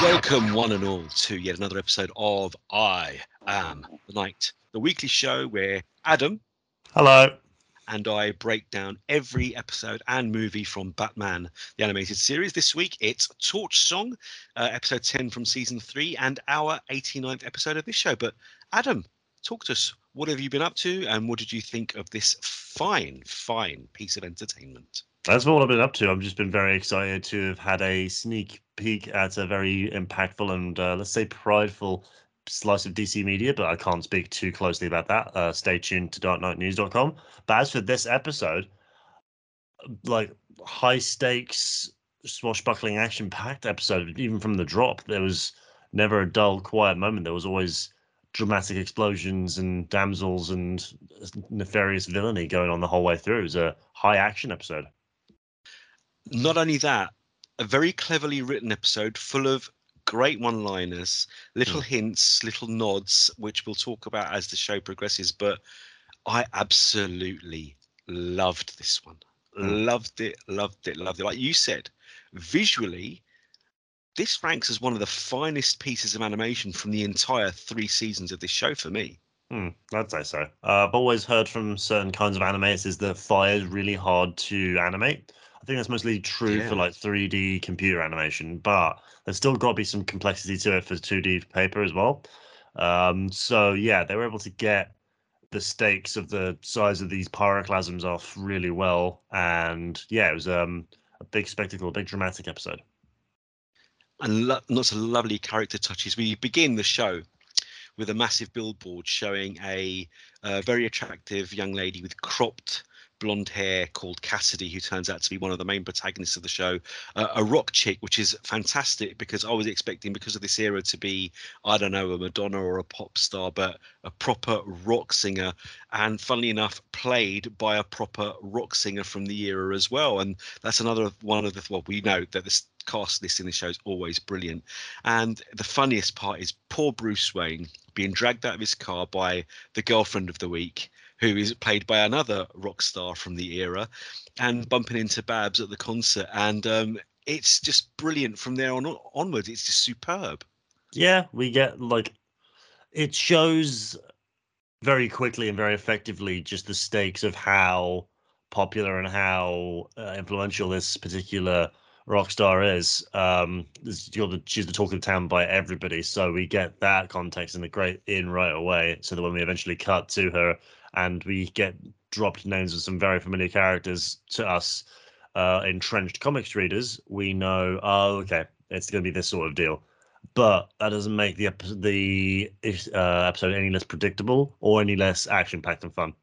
Welcome, one and all, to yet another episode of I Am the Night, the weekly show where Adam Hello. and I break down every episode and movie from Batman, the animated series. This week, it's Torch Song, episode 10 from season 3, and our 89th episode of this show. But Adam, talk to us. What have you been up to, and what did you think of this fine piece of entertainment? That's what I've been up to. I've just been very excited to have had a sneak peek at a very impactful and, let's say, prideful slice of DC media, but I can't speak too closely about that. Stay tuned to darkknightnews.com. But as for this episode, like, high stakes, swashbuckling, action packed episode, even from the drop, there was never a dull, quiet moment. There was always dramatic explosions and damsels and nefarious villainy going on the whole way through. It was a high action episode. Not only that, a very cleverly written episode full of great one-liners, little hints, little nods, which we'll talk about as the show progresses. But I absolutely loved this one. Loved it. Like you said, visually, this ranks as one of the finest pieces of animation from the entire 3 seasons of this show for me. I'd say so. I've always heard from certain kinds of animators that fire is really hard to animate. I think that's mostly true for Yeah. like 3D computer animation, but there's still got to be some complexity to it for 2D paper as well. So yeah, they were able to get the stakes of the size of these pyroclasms off really well, and yeah, it was a big spectacle, a big dramatic episode. And lots of lovely character touches. We begin the show with a massive billboard showing a very attractive young lady with cropped blonde hair called Cassidy, who turns out to be one of the main protagonists of the show, a rock chick, which is fantastic because I was expecting, because of this era, to be, I don't know, a Madonna or a pop star, but a proper rock singer, and funnily enough, played by a proper rock singer from the era as well. And that's another one of the, well, we know that this cast list in the show is always brilliant. And the funniest part is poor Bruce Wayne being dragged out of his car by the girlfriend of the week, who is played by another rock star from the era, and bumping into Babs at the concert. And it's just brilliant from there onwards. It's just superb. Yeah, we get like, it shows very quickly and very effectively just the stakes of how popular and how influential this particular rock star is. She's the talk of the town by everybody, so we get that context in right away. So that when we eventually cut to her and we get dropped names of some very familiar characters to us, entrenched comics readers, we know, oh, okay, it's going to be this sort of deal. But that doesn't make the episode any less predictable or any less action-packed and fun.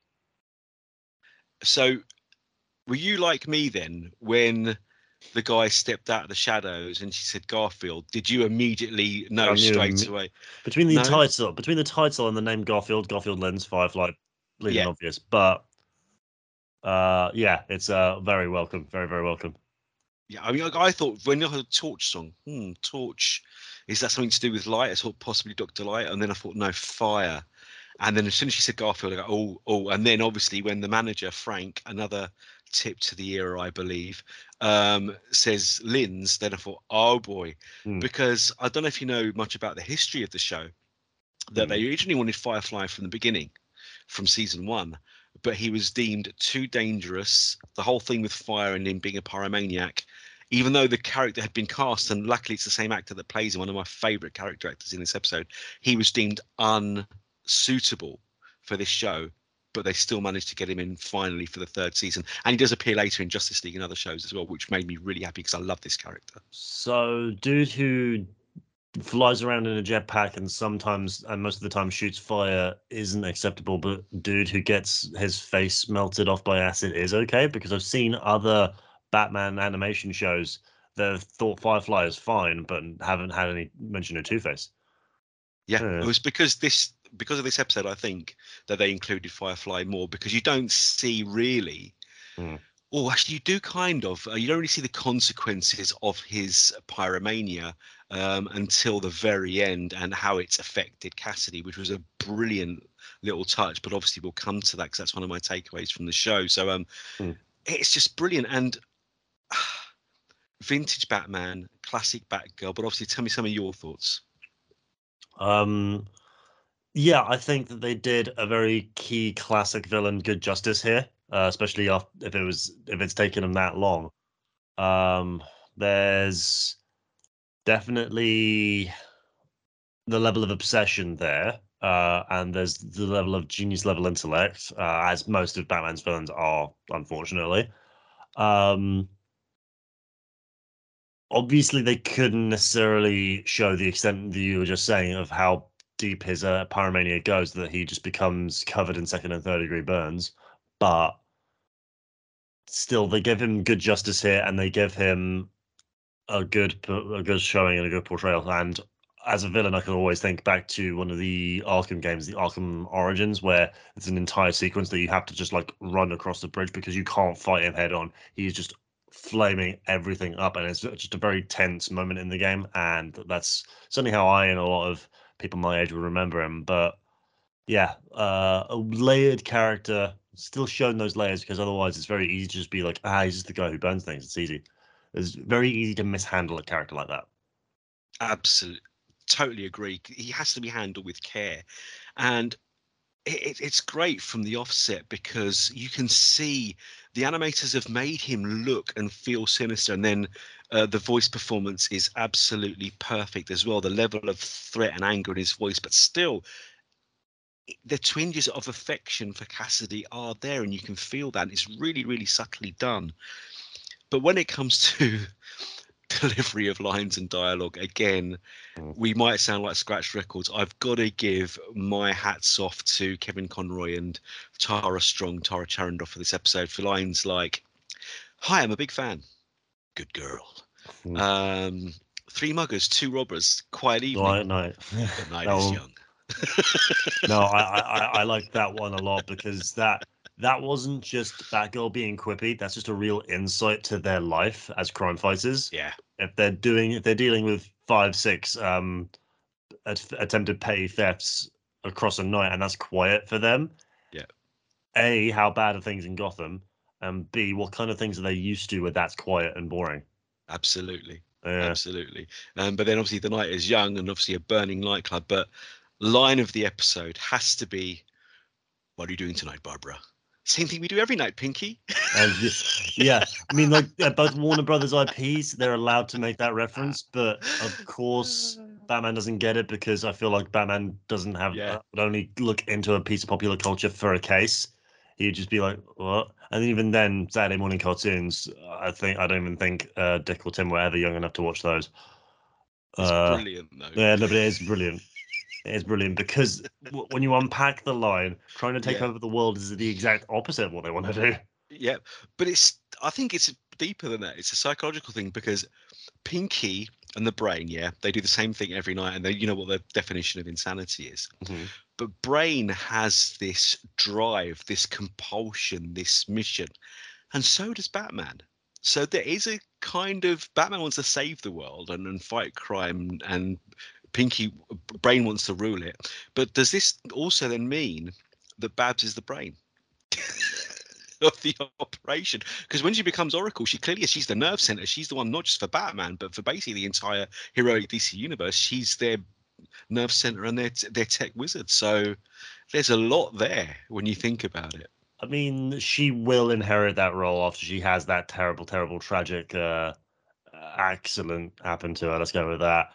So were you like me then when the guy stepped out of the shadows and she said Garfield? Did you immediately know I knew straight away? between the No? title and the name Garfield, Garfield Lens, Firefly, bleeding Yeah. obvious. But yeah, it's very welcome, very very welcome. Yeah, I mean, I thought when I heard Torch song, Torch, is that something to do with light? I thought possibly Dr. Light, and then I thought no, fire. And then as soon as she said Garfield, I go, oh, and then obviously when the manager Frank, another tip to the era, I believe, says Lynn's, then I thought, oh boy, because I don't know if you know much about the history of the show, that they originally wanted Firefly from the beginning, from season 1, but he was deemed too dangerous. The whole thing with fire and him being a pyromaniac, even though the character had been cast, and luckily it's the same actor that plays him, one of my favorite character actors in this episode, he was deemed unsuitable for this show. But they still managed to get him in finally for the 3rd season, and he does appear later in Justice League and other shows as well, which made me really happy because I love this character. So, dude who flies around in a jetpack and sometimes and most of the time shoots fire isn't acceptable, but dude who gets his face melted off by acid is okay, because I've seen other Batman animation shows that have thought Firefly is fine but haven't had any mention of Two-Face. Yeah, it was because of this episode, I think, that they included Firefly more, because you don't see really. Oh, actually, you do kind of. You don't really see the consequences of his pyromania until the very end, and how it's affected Cassidy, which was a brilliant little touch. But obviously, we'll come to that because that's one of my takeaways from the show. So it's just brilliant. And vintage Batman, classic Batgirl, but obviously tell me some of your thoughts. Yeah, I think that they did a very key classic villain good justice here, especially if it's taken them that long. There's definitely the level of obsession there, and there's the level of genius level intellect, as most of Batman's villains are, unfortunately. Obviously, they couldn't necessarily show the extent that you were just saying of how deep his pyromania goes, that he just becomes covered in second and third degree burns. But still, they give him good justice here, and they give him a good showing and a good portrayal. And as a villain, I can always think back to one of the Arkham games, the Arkham Origins, where it's an entire sequence that you have to just like run across the bridge because you can't fight him head on. He's just flaming everything up, and it's just a very tense moment in the game. And that's certainly how I and a lot of people my age will remember him. But yeah, a layered character, still showing those layers, because otherwise it's very easy to just be like, he's just the guy who burns things. It's easy. It's very easy to mishandle a character like that. Absolutely, totally agree. He has to be handled with care, and it's great from the offset because you can see the animators have made him look and feel sinister, and then the voice performance is absolutely perfect as well. The level of threat and anger in his voice, but still the twinges of affection for Cassidy are there, and you can feel that. It's really, really subtly done. But when it comes to delivery of lines and dialogue, again, we might sound like scratch records. I've got to give my hats off to Kevin Conroy and Tara Charandoff for this episode for lines like, "Hi, I'm a big fan. Good girl. Three muggers, two robbers. Quiet evening. No, The night is young." no, I like that one a lot, because that wasn't just Batgirl being quippy. That's just a real insight to their life as crime fighters. Yeah, If they're dealing with 5, 6 attempted petty thefts across a night, and that's quiet for them. yeah. A, how bad are things in Gotham, and B, what kind of things are they used to where that's quiet and boring? Absolutely. Yeah. Absolutely. But then obviously the night is young and obviously a burning nightclub. But line of the episode has to be, "What are you doing tonight, Barbara?" "Same thing we do every night, Pinky." And yeah, I mean, like, both Warner Brothers IPs, they're allowed to make that reference, but of course, Batman doesn't get it, because I feel like Batman doesn't have Yeah. would only look into a piece of popular culture for a case. He'd just be like, "What?" And even then, Saturday morning cartoons, I don't even think Dick or Tim were ever young enough to watch those. It's brilliant though. Yeah, no, but it is brilliant. It is brilliant because when you unpack the line, trying to take Yeah. over the world is the exact opposite of what they want to do. Yeah. But I think it's deeper than that. It's a psychological thing because Pinky and the Brain, yeah, they do the same thing every night, and you know what the definition of insanity is. Mm-hmm. But Brain has this drive, this compulsion, this mission, and so does Batman. So there is a kind of Batman wants to save the world and fight crime, and Brain wants to rule it. But does this also then mean that Babs is the brain of the operation? Because when she becomes Oracle, she's the nerve center. She's the one not just for Batman, but for basically the entire heroic DC universe. She's their nerve center and their tech wizard. So there's a lot there when you think about it. I mean, she will inherit that role after she has that terrible, terrible, tragic accident happen to her. Let's go with that.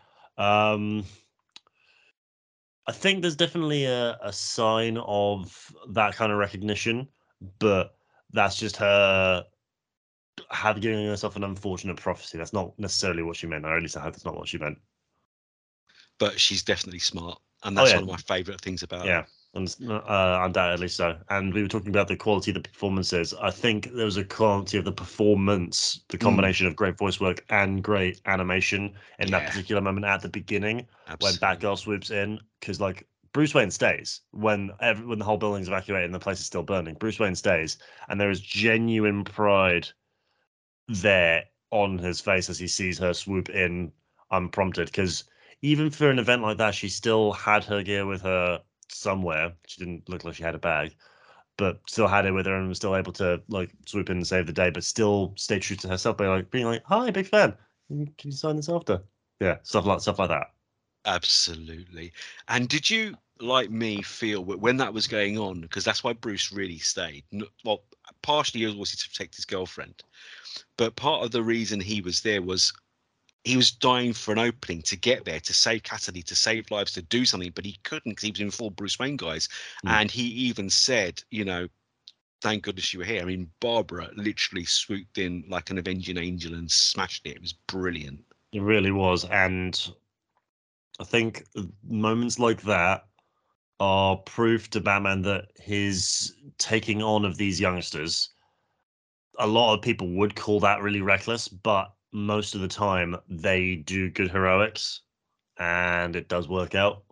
I think there's definitely a sign of that kind of recognition, but that's just her giving herself an unfortunate prophecy. That's not necessarily what she meant, or at least I hope that's not what she meant. But she's definitely smart, and Oh that's yeah, one of my favorite things about her. yeah, undoubtedly so. And we were talking about the quality of the performances. I think there was a quality of the performance, the combination of great voice work and great animation in that Yeah, particular moment at the beginning when absolutely. Batgirl swoops in, because like Bruce Wayne stays when the whole building's evacuated and the place is still burning. Bruce Wayne stays, and there is genuine pride there on his face as he sees her swoop in unprompted, because even for an event like that, she still had her gear with her somewhere. She didn't look like she had a bag, but still had it with her and was still able to like swoop in and save the day, but still stay true to herself by like being like, "Hi, big fan. Can you sign this after?" Yeah, stuff like that. Absolutely. And did you, like me, feel when that was going on? Because that's why Bruce really stayed. Well, partially it was to protect his girlfriend, but part of the reason he was there was he was dying for an opening to get there, to save Cassidy, to save lives, to do something, but he couldn't because he was in full Bruce Wayne guise. And he even said, thank goodness you were here. I mean, Barbara literally swooped in like an avenging angel and smashed it. It was brilliant. It really was, and I think moments like that are proof to Batman that his taking on of these youngsters, a lot of people would call that really reckless, but most of the time they do good heroics and it does work out.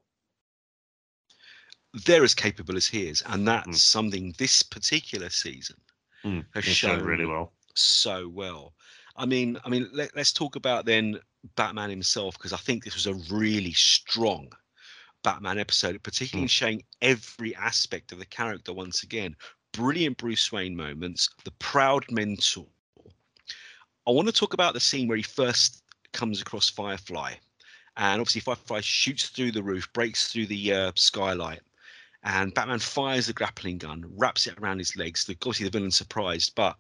They're as capable as he is, and that's something this particular season has shown really well. so well. I mean, let's talk about then Batman himself, because I think this was a really strong Batman episode, particularly in showing every aspect of the character once again. Brilliant Bruce Wayne moments, the proud mentor. I want to talk about the scene where he first comes across Firefly, and obviously Firefly shoots through the roof, breaks through the skylight, and Batman fires the grappling gun, wraps it around his legs. Obviously the villain's surprised, but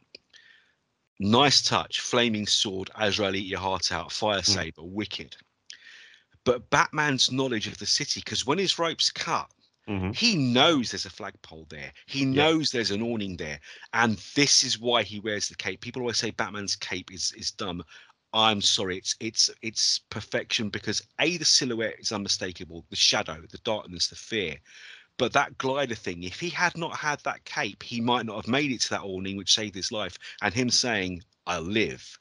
nice touch, flaming sword, Azrael eat your heart out, fire saber, wicked. But Batman's knowledge of the city, because when his rope's cut, he knows there's a flagpole there. He knows there's an awning there. And this is why he wears the cape. People always say Batman's cape is dumb. I'm sorry, it's perfection, because the silhouette is unmistakable, the shadow, the darkness, the fear. But that glider thing, if he had not had that cape, he might not have made it to that awning, which saved his life. And him saying, "I live,"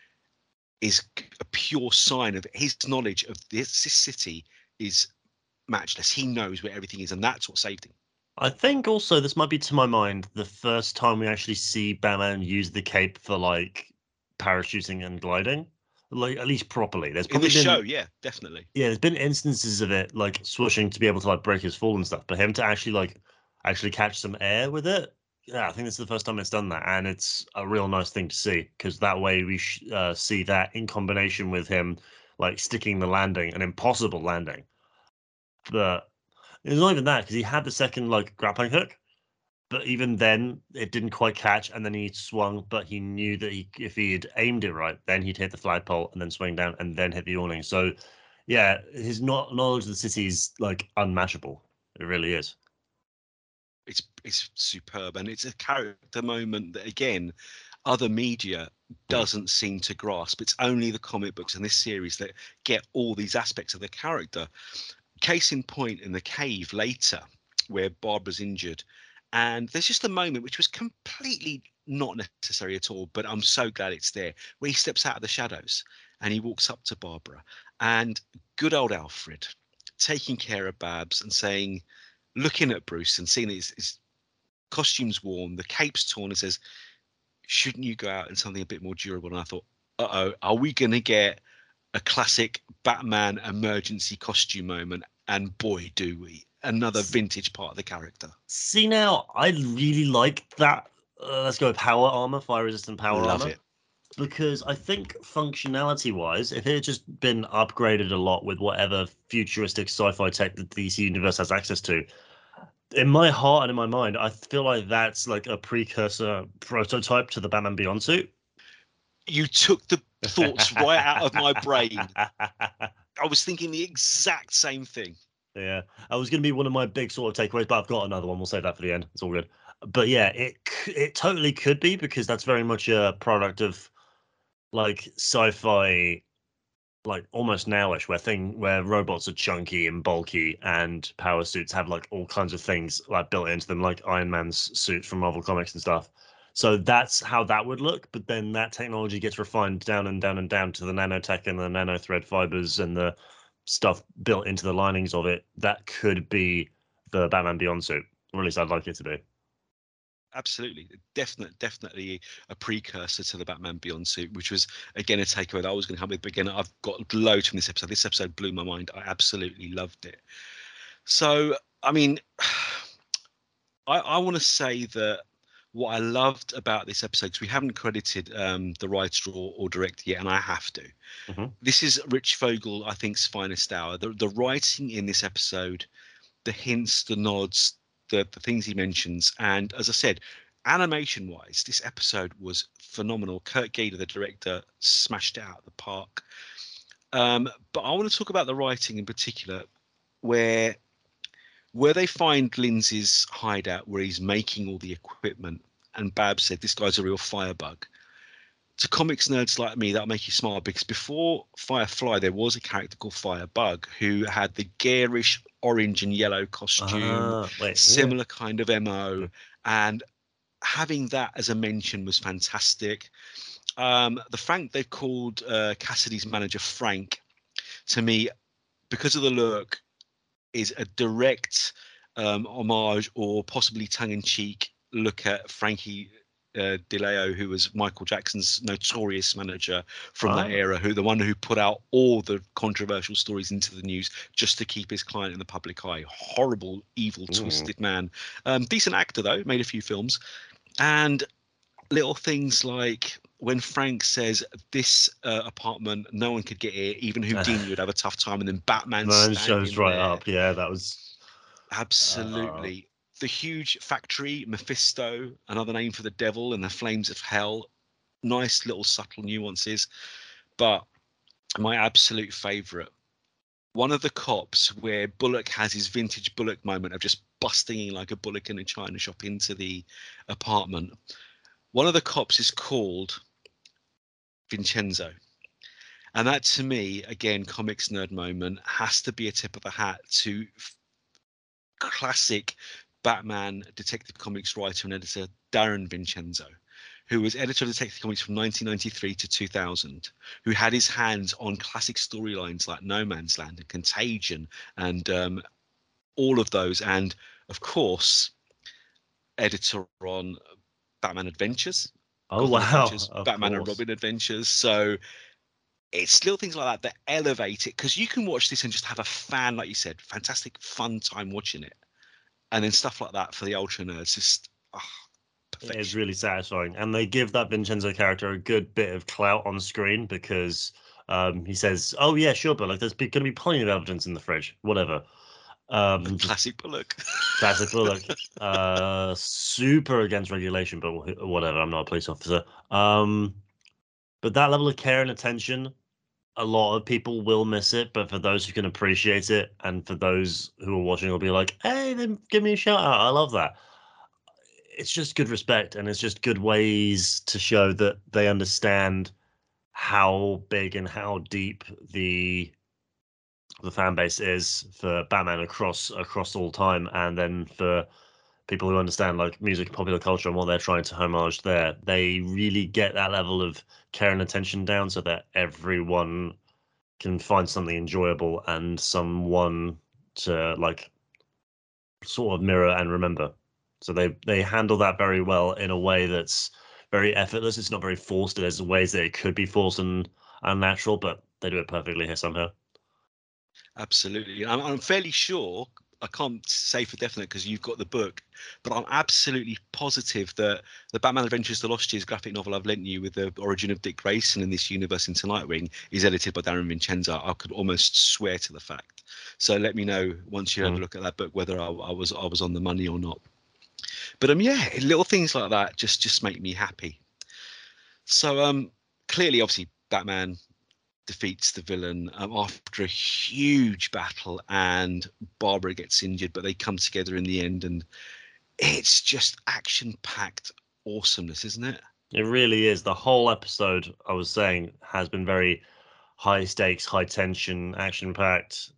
is a pure sign of his knowledge of this city is matchless. He knows where everything is, and that's what saved him. I think also this might be, to my mind, the first time we actually see Batman use the cape for like parachuting and gliding, like at least properly. There's In the probably been show, yeah, definitely. yeah, there's been instances of it like swooshing to be able to like break his fall and stuff, but him to actually catch some air with it, yeah, I think this is the first time it's done that, and it's a real nice thing to see, because that way we see that in combination with him like sticking the landing, an impossible landing. But it's not even that, because he had the second like grappling hook, but even then it didn't quite catch, and then he swung, but he knew that if he had aimed it right, then he'd hit the flagpole and then swing down and then hit the awning. So yeah, his knowledge of the city is like unmatchable. It really is. It's superb, and it's a character moment that again other media doesn't seem to grasp. It's only the comic books and this series that get all these aspects of the character. Case in point, in the cave later, where Barbara's injured, and there's just a moment which was completely not necessary at all, but I'm so glad it's there, where he steps out of the shadows and he walks up to Barbara, and good old Alfred taking care of Babs and saying, looking at Bruce and seeing his costume's worn, the cape's torn, and says, shouldn't you go out in something a bit more durable? And I thought, are we going to get a classic Batman emergency costume moment? And boy, do we. Another vintage part of the character. See, now I really like that. Let's go with power armor, fire resistant power Love armor. it. Because I think functionality wise, if it had just been upgraded a lot with whatever futuristic sci-fi tech that the DC universe has access to, in my heart and in my mind, I feel like that's like a precursor prototype to the Batman Beyond suit. You took the thoughts right out of my brain. I was thinking the exact same thing. Yeah, I was going to be one of my big sort of takeaways, but I've got another one. We'll save that for the end. It's all good. But yeah, it totally could be, because that's very much a product of like sci-fi, like almost nowish, where robots are chunky and bulky, and power suits have like all kinds of things like built into them, like Iron Man's suit from Marvel Comics and stuff. So that's how that would look. But then that technology gets refined down and down and down to the nanotech and the nano thread fibers and the stuff built into the linings of it. That could be the Batman Beyond suit, or at least I'd like it to be. Absolutely, definitely a precursor to the Batman Beyond suit, which was again a takeaway that I was going to have with. But again, I've got loads from this episode. This episode blew my mind. I absolutely loved it. So, I mean, I want to say that what I loved about this episode, because we haven't credited the writer or director yet, and I have to. Mm-hmm. This is Rich Fogel, I think's finest hour. The writing in this episode, the hints, the nods, the things he mentions, and as I said, animation wise, this episode was phenomenal. Kurt Gader, the director, smashed it out of the park. But I want to talk about the writing in particular, where they find Lindsay's hideout, where he's making all the equipment, and Bab said this guy's a real firebug. To comics nerds like me, that'll make you smile, because before Firefly, there was a character called Firebug who had the garish orange and yellow costume, similar kind of MO, and having that as a mention was fantastic. The Frank they've called Cassidy's manager Frank, to me, because of the look, is a direct homage or possibly tongue-in-cheek look at Frankie DeLeo, who was Michael Jackson's notorious manager from that era, the one who put out all the controversial stories into the news just to keep his client in the public eye. Horrible, evil, twisted man. Decent actor though, made a few films. And little things like when Frank says this apartment, no one could get here, even Houdini would have a tough time, and then Batman shows right there. up. Yeah, that was absolutely the huge factory. Mephisto, another name for the devil, and the flames of hell. Nice little subtle nuances, but my absolute favorite, one of the cops, where Bullock has his vintage Bullock moment of just busting in like a Bullock in a china shop into the apartment. One of the cops is called Vincenzo. And that, to me, again, comics nerd moment, has to be a tip of the hat to classic Batman Detective Comics writer and editor Darren Vincenzo, who was editor of Detective Comics from 1993 to 2000, who had his hands on classic storylines like No Man's Land and Contagion and all of those. And, of course, editor on Batman Adventures. Oh, wow. Adventures, Batman and Robin Adventures. So it's little things like that that elevate it, because you can watch this and just have a fan, like you said, fantastic fun time watching it, and then stuff like that for the ultra nerds, just perfection. It's really satisfying, and they give that Vincenzo character a good bit of clout on screen, because he says, "Oh yeah, sure, but like there's going to be plenty of evidence in the fridge, whatever." Classic Bullock. Classic Bullock. Super against regulation, but whatever. I'm not a police officer. But that level of care and attention, a lot of people will miss it. But for those who can appreciate it, and for those who are watching, will be like, "Hey, then give me a shout out. I love that." It's just good respect, and it's just good ways to show that they understand how big and how deep the fan base is for Batman across all time, and then for people who understand like music and popular culture and what they're trying to homage there, they really get that level of care and attention down so that everyone can find something enjoyable and someone to like sort of mirror and remember. So they handle that very well in a way that's very effortless. It's not very forced. There's ways that it could be forced and unnatural, but they do it perfectly here somehow. Absolutely. I'm fairly sure, I can't say for definite because you've got the book, but I'm absolutely positive that the Batman Adventures: The Lost Years graphic novel I've lent you with the origin of Dick Grayson in this universe into Nightwing is edited by Darren Vincenzo. I could almost swear to the fact. So let me know once you have a look at that book whether I was on the money or not. But yeah, little things like that just make me happy. So clearly, obviously, Batman defeats the villain after a huge battle, and Barbara gets injured, but they come together in the end, and it's just action-packed awesomeness, isn't it? It really is. The whole episode, I was saying, has been very high stakes, high tension, action-packed,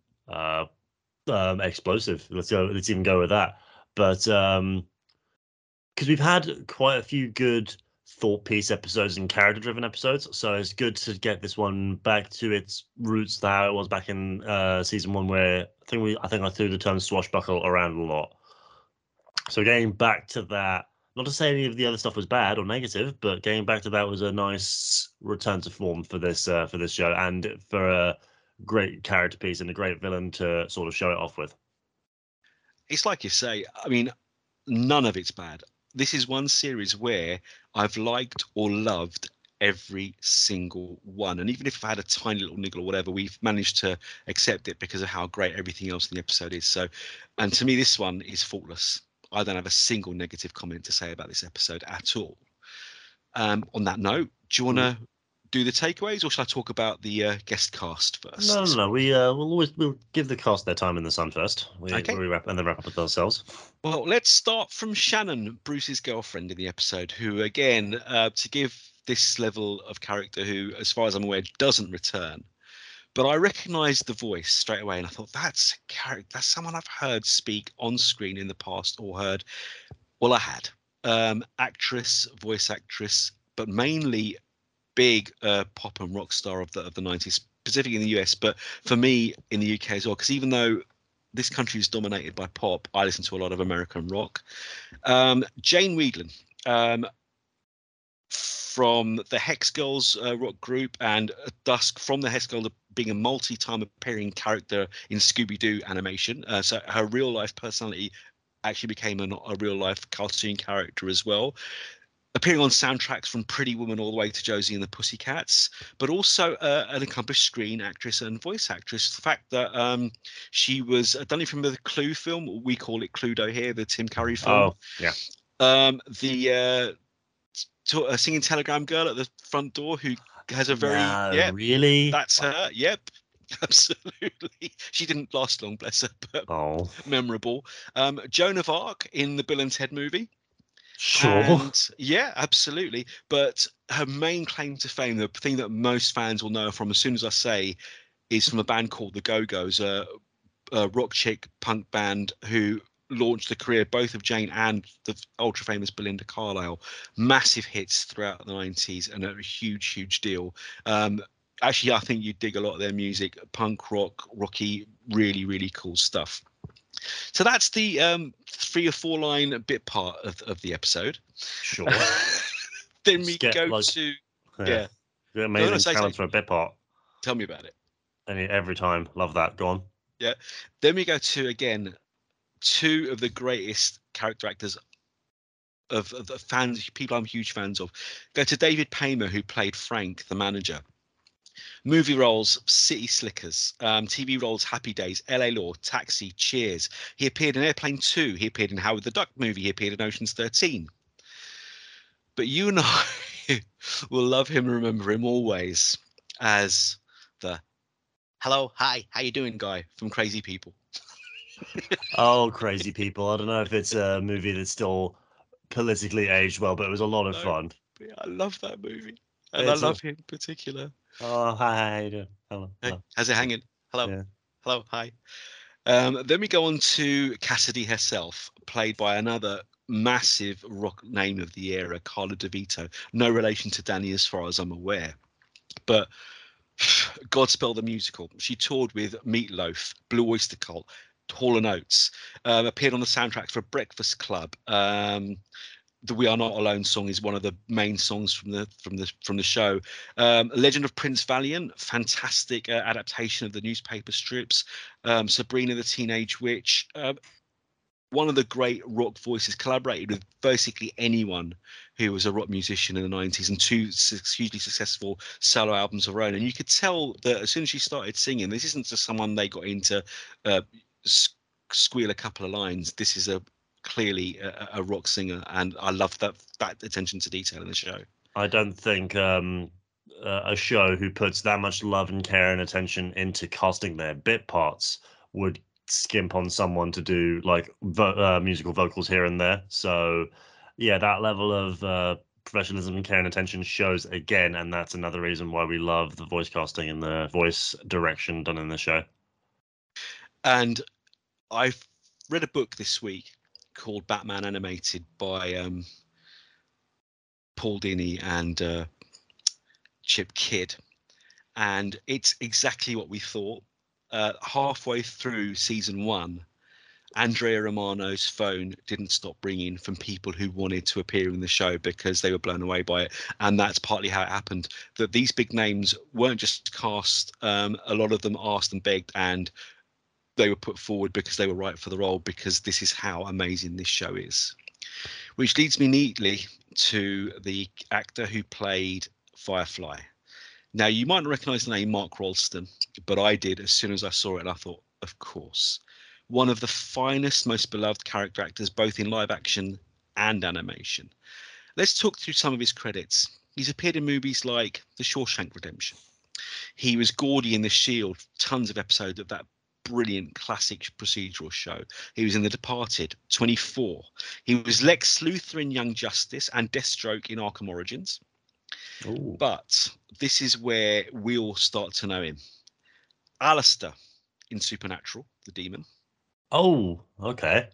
explosive. Let's even go with that. But because we've had quite a few good thought piece episodes and character driven episodes, so it's good to get this one back to its roots, how it was back in season 1, where I think I threw the term swashbuckle around a lot. So getting back to that, not to say any of the other stuff was bad or negative, but getting back to that was a nice return to form for this show, and for a great character piece and a great villain to sort of show it off with. It's like you say, I mean, none of it's bad. This is one series where I've liked or loved every single one, and even if I had a tiny little niggle or whatever, we've managed to accept it because of how great everything else in the episode is. So, and to me, this one is faultless. I don't have a single negative comment to say about this episode at all. On that note, do you want to do the takeaways, or shall I talk about the guest cast first? No. We'll give the cast their time in the sun first. Okay. We wrap up with ourselves. Well, let's start from Shannon, Bruce's girlfriend in the episode, who, again, to give this level of character, who, as far as I'm aware, doesn't return. But I recognised the voice straight away, and I thought that's a character, that's someone I've heard speak on screen in the past, or heard. Well, I had actress, voice actress, but mainly big pop and rock star of the 90s, specifically in the US, but for me in the UK as well, because even though this country is dominated by pop, I listen to a lot of American rock. Jane Wiedlin, from the Hex Girls rock group, and Dusk from the Hex Girls, being a multi-time appearing character in Scooby-Doo animation. So her real life personality actually became a real life cartoon character as well, appearing on soundtracks from Pretty Woman all the way to Josie and the Pussycats, but also an accomplished screen actress and voice actress. The fact that she was, I don't know if you remember the Clue film, we call it Cluedo here, the Tim Curry film. Oh, yeah. The singing telegram girl at the front door who has a very, really? That's her. Yep. Absolutely. She didn't last long, bless her, but memorable. Joan of Arc in the Bill and Ted movie. Sure. And yeah, absolutely. But her main claim to fame, the thing that most fans will know from as soon as I say, is from a band called the Go-Go's, a rock chick punk band who launched the career both of Jane and the ultra famous Belinda Carlisle. Massive hits throughout the 90s and a huge deal. Actually, I think you'd dig a lot of their music, punk rock, rocky, really cool stuff. So that's the 3 or 4 line bit part of the episode. Sure. Then we go to amazing talent for a bit part. Tell me about it. Every time, love that. Go on. Yeah. Then we go to, again, 2 of the greatest character actors of the fans, people I'm huge fans of. Go to David Paymer, who played Frank, the manager. Movie roles, City Slickers. TV roles, Happy Days, LA Law, Taxi, Cheers. He appeared in Airplane 2. He appeared in Howard the Duck movie. He appeared in Ocean's 13. But you and I will love him and remember him always as the hello, hi, how you doing guy from Crazy People. Oh, Crazy People. I don't know if it's a movie that's still politically aged well, but it was a lot of fun. I love that movie. And I love him in particular. Oh, hi, how you doing? Hello. Hey, how's it hanging? Hello. Yeah. Hello, hi. Then we go on to Cassidy herself, played by another massive rock name of the era, Carla DeVito. No relation to Danny as far as I'm aware. But Godspell the musical. She toured with Meatloaf, Blue Oyster Cult, Hall & Oates, appeared on the soundtrack for Breakfast Club. The "We Are Not Alone" song is one of the main songs from the show. Legend of Prince Valiant, fantastic adaptation of the newspaper strips. Sabrina the Teenage Witch, one of the great rock voices, collaborated with basically anyone who was a rock musician in the 90s, and 2 hugely successful solo albums of her own. And you could tell that as soon as she started singing, this isn't just someone they got into squeal a couple of lines. This is clearly a rock singer, and I love that attention to detail in the show. I don't think a show who puts that much love and care and attention into casting their bit parts would skimp on someone to do like musical vocals here and there. So yeah, that level of professionalism and care and attention shows again, and that's another reason why we love the voice casting and the voice direction done in the show. And I've read a book this week called Batman Animated by Paul Dini and Chip Kidd, and it's exactly what we thought. Halfway through season 1, Andrea Romano's phone didn't stop ringing from people who wanted to appear in the show because they were blown away by it. And that's partly how it happened, that these big names weren't just cast. A lot of them asked and begged and they were put forward because they were right for the role, because this is how amazing this show is. Which leads me neatly to the actor who played Firefly. Now, you might not recognise the name Mark Rolston, but I did as soon as I saw it, and I thought, of course. One of the finest, most beloved character actors, both in live action and animation. Let's talk through some of his credits. He's appeared in movies like The Shawshank Redemption. He was Gordy in The Shield, tons of episodes of that brilliant classic procedural show. He was in The Departed, 24. He was Lex Luthor in Young Justice and Deathstroke in Arkham Origins. Ooh. But this is where we all start to know him. Alistair in Supernatural, the demon. Oh, okay.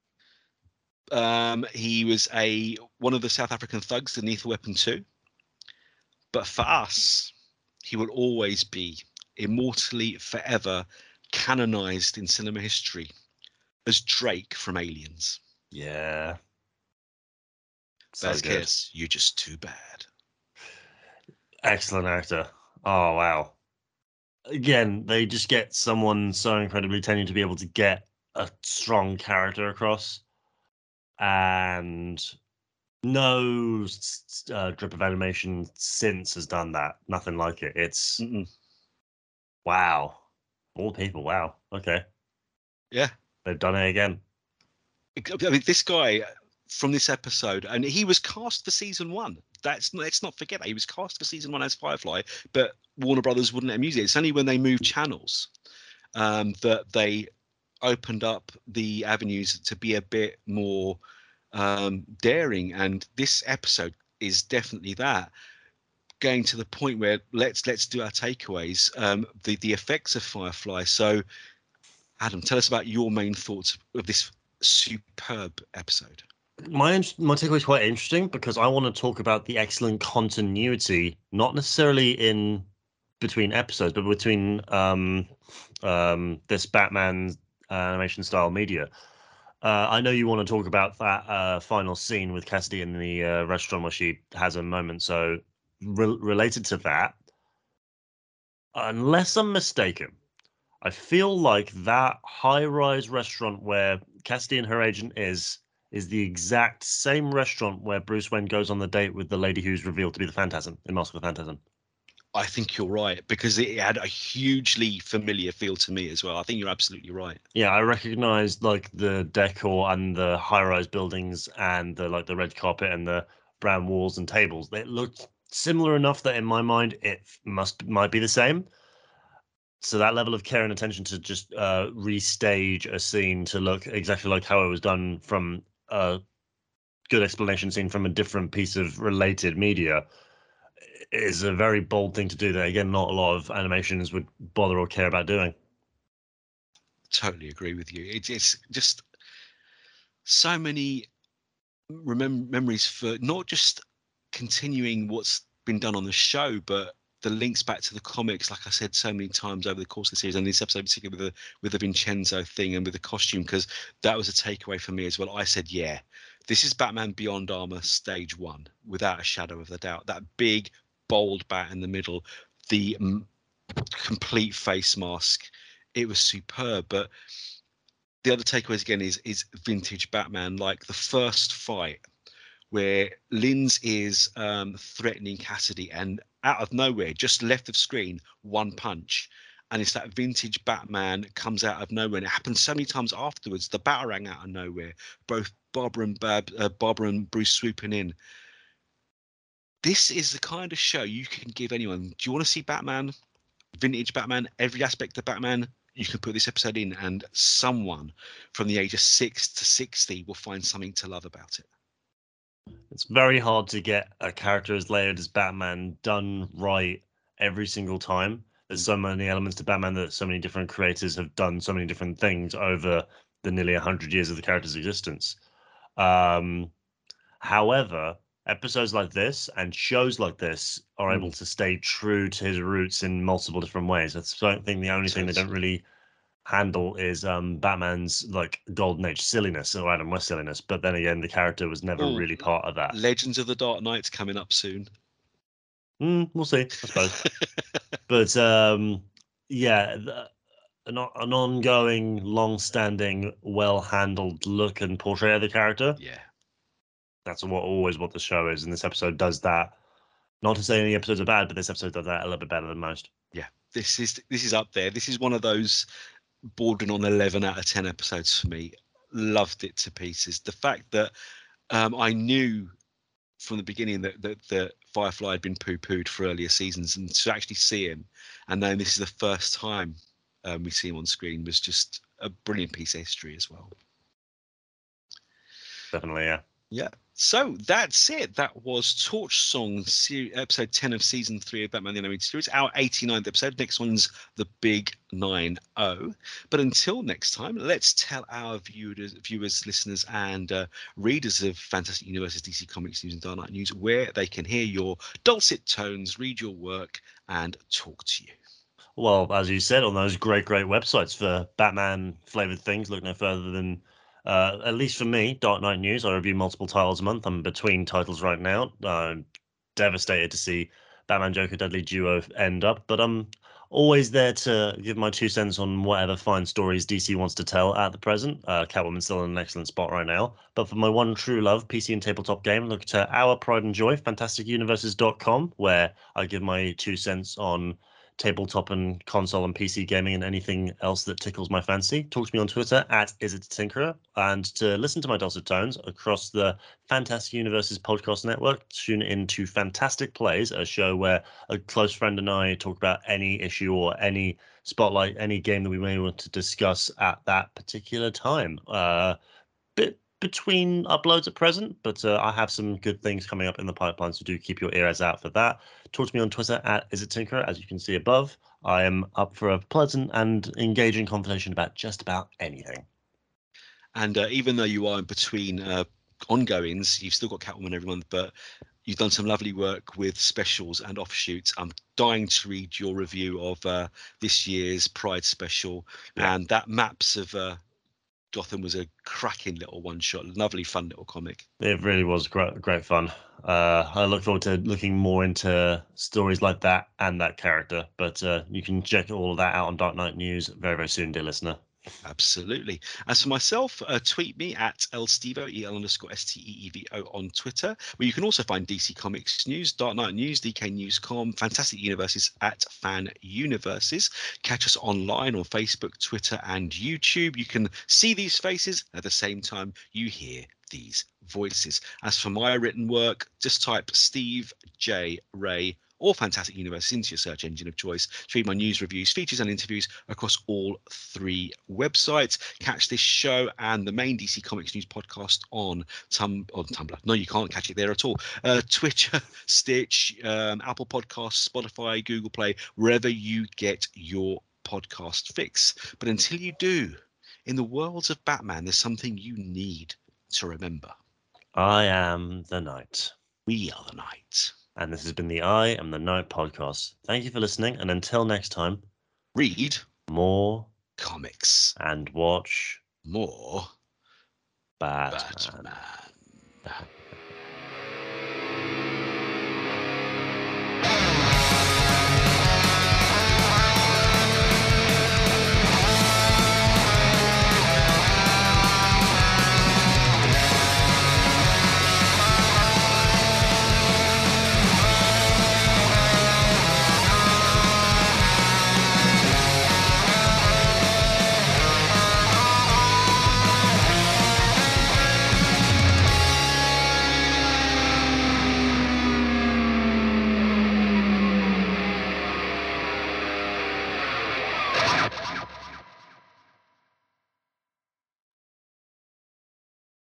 He was one of the South African thugs in Lethal Weapon 2. But for us, he will always be immortally, forever canonized in cinema history as Drake from Aliens. Yeah. So Baz good. Kez, you're just too bad. Excellent actor. Oh, wow. Again, they just get someone so incredibly tenured to be able to get a strong character across. And no drip of animation since has done that. Nothing like it. It's wow. All people. Wow. Okay. Yeah. They've done it again. I mean, this guy from this episode, and he was cast for season 1. Let's not forget that he was cast for season 1 as Firefly, but Warner Brothers wouldn't let him use it. It's only when they moved channels that they opened up the avenues to be a bit more daring, and this episode is definitely that, going to the point where let's do our takeaways. The effects of Firefly. So Adam, tell us about your main thoughts of this superb episode. My takeaway is quite interesting because I want to talk about the excellent continuity, not necessarily in between episodes, but between this Batman animation style media. I know you want to talk about that final scene with Cassidy in the restaurant where she has a moment. So related to that, unless I'm mistaken, I feel like that high-rise restaurant where Cassidy and her agent is the exact same restaurant where Bruce Wayne goes on the date with the lady who's revealed to be the Phantasm in Mask of the Phantasm. I think you're right, because it had a hugely familiar feel to me as well. I think you're absolutely right. Yeah, I recognized like the decor and the high-rise buildings and the red carpet and the brown walls and tables. They looked similar enough that in my mind it might be the same. So that level of care and attention to just restage a scene to look exactly like how it was done from a good explanation scene from a different piece of related media is a very bold thing to do that, again, not a lot of animations would bother or care about doing. Totally agree with you. It's just so many memories for not just continuing what's been done on the show, but the links back to the comics, like I said so many times over the course of the series, and this episode particularly with the Vincenzo thing and with the costume, because that was a takeaway for me as well. I said, yeah, this is Batman Beyond Armor stage 1, without a shadow of a doubt. That big, bold bat in the middle, the complete face mask, it was superb. But the other takeaways again is vintage Batman, like the first fight where Linz is threatening Cassidy, and out of nowhere, just left of screen, one punch, and it's that vintage Batman comes out of nowhere. And it happens so many times afterwards. The Batarang out of nowhere, both Barbara and Bruce swooping in. This is the kind of show you can give anyone. Do you want to see Batman, vintage Batman, every aspect of Batman? You can put this episode in, and someone from the age of 6 to 60 will find something to love about it. It's very hard to get a character as layered as Batman done right every single time. There's so many elements to Batman that so many different creators have done so many different things over the nearly 100 years of the character's existence. However, episodes like this and shows like this are able to stay true to his roots in multiple different ways. That's, I think, the only thing they don't really handle is Batman's like golden age silliness or Adam West silliness, but then again the character was never really part of that. Legends of the Dark Knight's coming up soon. We'll see, I suppose. But yeah, an ongoing, long-standing, well-handled look and portray of the character. Yeah. That's always what the show is, and this episode does that. Not to say any episodes are bad, but this episode does that a little bit better than most. Yeah. This is up there. This is one of those bordering on 11 out of 10 episodes for me. Loved it to pieces. The fact that I knew from the beginning that Firefly had been poo-pooed for earlier seasons, and to actually see him, and then this is the first time we see him on screen, was just a brilliant piece of history as well. Definitely, yeah. Yeah. So that's it. That was Torch Song, episode 10 of season 3 of Batman the Animated Series, our 89th episode. Next one's the Big 9-0. But until next time, let's tell our viewers, listeners, and readers of Fantastic Universes, DC Comics News, and Dark Knight News where they can hear your dulcet tones, read your work, and talk to you. Well, as you said, on those great websites for Batman-flavored things, look no further than, at least for me, Dark Knight News. I review multiple titles a month. I'm between titles right now. I'm devastated to see Batman Joker Deadly Duo end up, but I'm always there to give my 2 cents on whatever fine stories DC wants to tell at the present. Catwoman's still in an excellent spot right now. But for my one true love, PC and tabletop game, look to our pride and joy, fantasticuniverses.com, where I give my 2 cents on tabletop and console and PC gaming and anything else that tickles my fancy. Talk to me on Twitter at @IsItTinkerer, and to listen to my dulcet tones across the Fantastic Universes podcast network, tune into Fantastic Plays, a show where a close friend and I talk about any issue or any spotlight, any game that we may want to discuss at that particular time. Bit between uploads at present, but I have some good things coming up in the pipeline, so do keep your ears out for that. Talk to me on Twitter at @IsItTinkerer, as you can see above. I am up for a pleasant and engaging conversation about just about anything. And even though you are in between ongoings, you've still got Catwoman every month, but you've done some lovely work with specials and offshoots. I'm dying to read your review of this year's Pride special, and that Maps of Gotham was a cracking little one-shot, lovely, fun little comic. It really was great fun. I look forward to looking more into stories like that and that character. But you can check all of that out on Dark Knight News very, very soon, dear listener. Absolutely. As for myself, tweet me at lstevo, EL_STEEVO on Twitter, where you can also find DC Comics News, Dark Knight News, DK Newscom, Fantastic Universes at Fan Universes. Catch us online on Facebook, Twitter, and YouTube. You can see these faces at the same time you hear these voices. As for my written work, just type Steve J. Ray or Fantastic Universe into your search engine of choice to read my news, reviews, features, and interviews across all 3 websites. Catch this show and the main DC Comics News podcast on Tumblr. No, you can't catch it there at all. Twitter, Stitch, Apple Podcasts, Spotify, Google Play, wherever you get your podcast fix. But until you do, in the worlds of Batman, there's something you need to remember. I am the Knight. We are the Knight. And this has been the I Am the Knight podcast. Thank you for listening, and until next time, read more comics and watch more Batman. Batman.